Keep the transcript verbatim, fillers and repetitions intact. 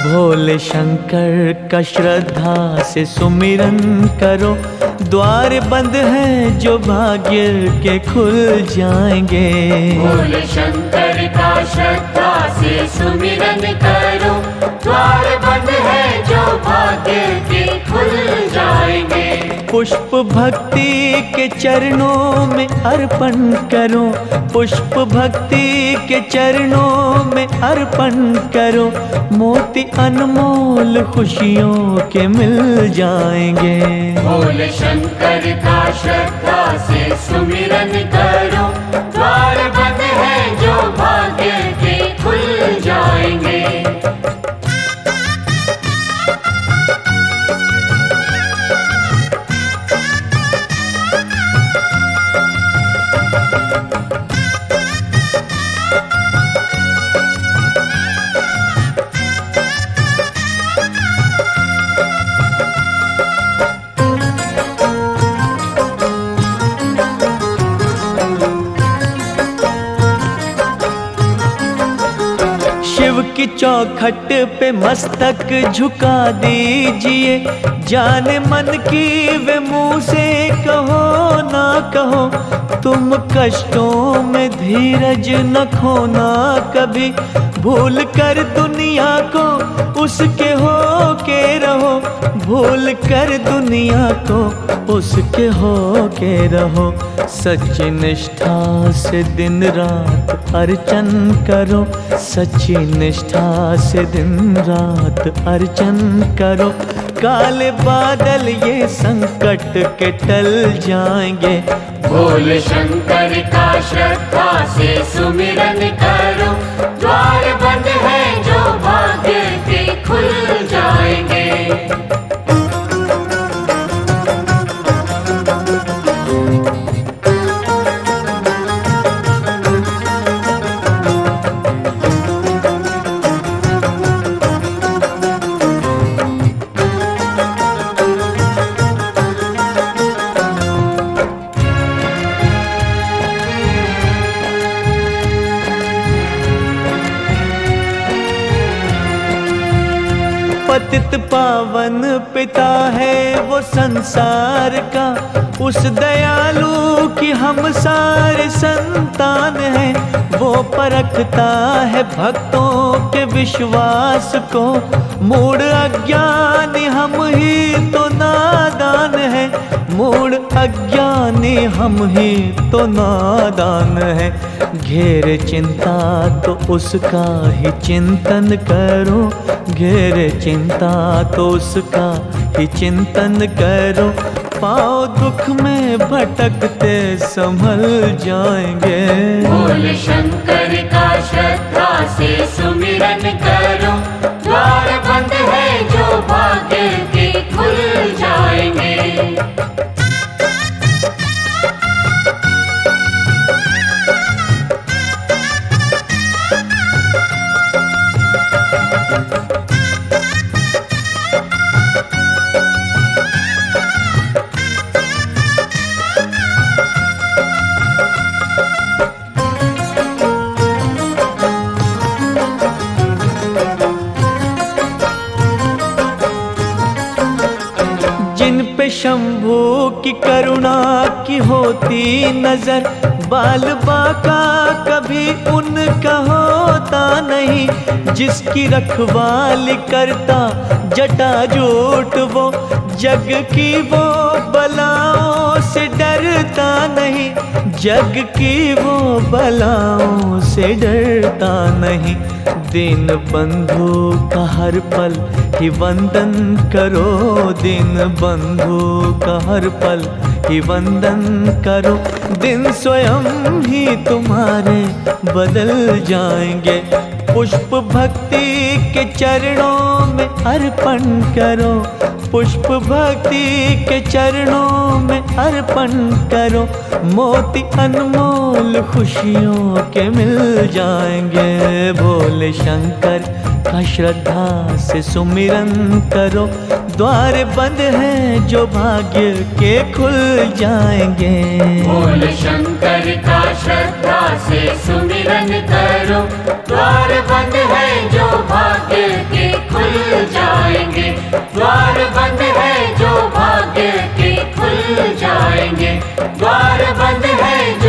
भोले शंकर का श्रद्धा से सुमिरन करो, द्वार बंद हैं जो भाग्य के खुल जाएंगे। भोले शंकर का श्रद्धा से सुमिरन करो, द्वार बंद हैं जो भाग्य के खुल जाएंगे। पुष्प भक्ति के चरणों में अर्पण करो, पुष्प भक्ति के चरणों में अर्पण करो, मोती अनमोल खुशियों के मिल जाएंगे। भोले शंकर का श्रद्धा से सुमिरन करो, द्वार बंद हैं जो भाग्य के खुल जाएंगे। शिव की चौखट पे मस्तक झुका दीजिए, जाने मन की वे मुँह से कहो ना कहो, तुम कष्टों में धीरज न खोना कभी, भूल कर दुनिया को उसके हो के रहो, भूल कर दुनिया को उसके हो के रहो। सच्ची निष्ठा से दिन रात अर्चन करो, सच्ची निष्ठा से दिन रात अर्चन करो, काले बादल ये संकट के टल जाएंगे। भोले शंकर का श्रद्धा से सुमिरन करो, द्वार बंद हैं जो भाग्य के खुल जाएंगे। पतित पावन पिता है वो संसार का, उस दयालु की हम सारे संतान हैं। वो परखता है भक्तों के विश्वास को, मूढ़ अज्ञानी हम ही तो नादान है, मूढ़ अज्ञानी हम ही तो नादान है। घेरे चिंता तो उसका ही चिंतन करो, घेरे चिंता तो उसका ही चिंतन करो, पाँव दुख में भटकते संभल जाएंगे। भोले शंकर का श्रद्धा से सुमिरन करो, द्वार बंद हैं जो भाग्य के खुल जाएंगे। जिन पे शंभू की करुणा की होती नजर, बाल बाका कभी उनका होता नहीं, जिसकी रखवाली करता जटा जूट वो, जग की वो बलाओं से डरता नहीं, जग की वो बलाओं से डरता नहीं। दीन बंधु का हर पल ही वंदन करो, दीन बंधु का हर पल ही वंदन करो, दिन स्वयं ही तुम्हारे बदल जाएंगे। पुष्प भक्ति के चरणों में अर्पण करो, पुष्प भक्ति के चरणों में अर्पण करो, मोती अनमोल खुशियों के मिल जाएंगे। भोले शंकर का श्रद्धा से सुमिरन करो, द्वार बंद हैं जो भाग्य के खुल जाएंगे। भोले शंकर का श्रद्धा से सुमिरन करो, द्वार बंद हैं जो भाग्य के खुल जाएंगे। द्वार बंद है जो भाग्य के खुल जाएंगे। द्वार बंद है जो